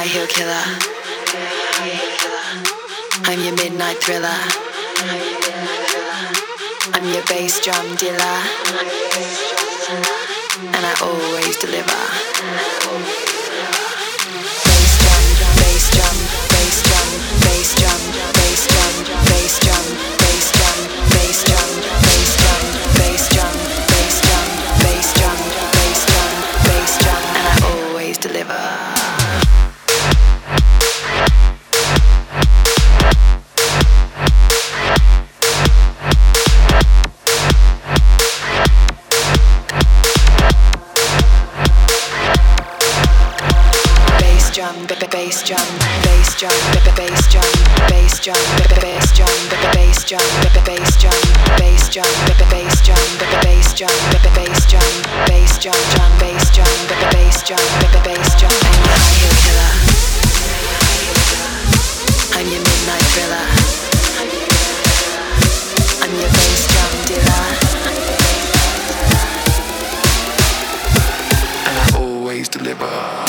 high heel killer. I'm your midnight thriller. I'm your bass drum dealer. And I always deliver. Bass drum, bass drum, bass drum, bass drum, bass drum, bass drum, bass drum, bass drum, bass drum, bass drum, bass drum, bass drum, bass drum, bass drum, and I always deliver. Bass drum, bass drum, bass drum, bass drum, bass drum, bass drum, bass drum, bass drum, bass drum, bass drum, bass drum, bass drum, drum, bass drum, bass drum, bass drum. I'm your high heel killer. I'm your midnight thriller. I'm your bass drum dealer. And I always deliver.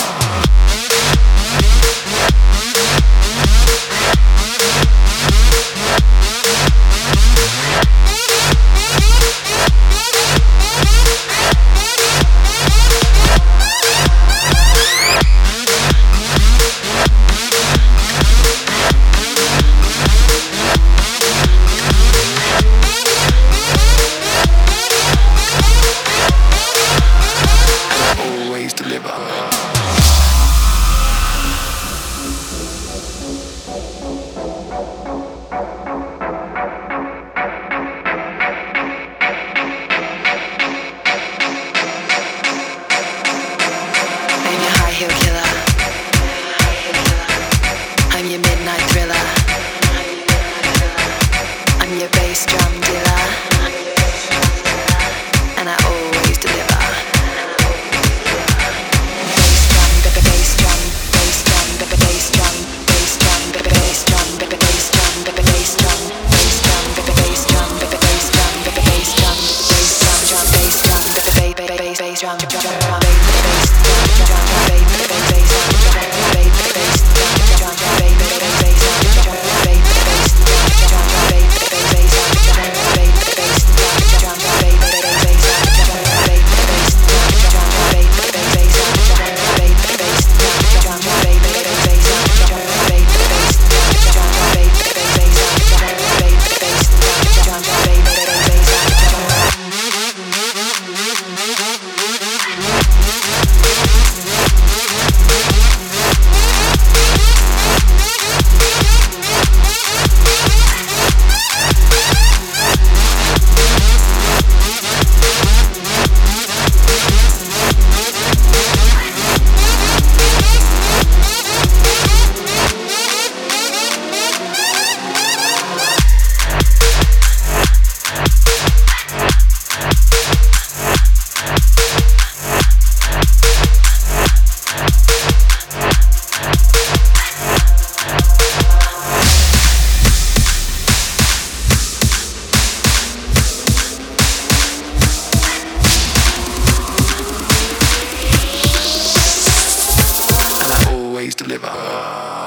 Deliver.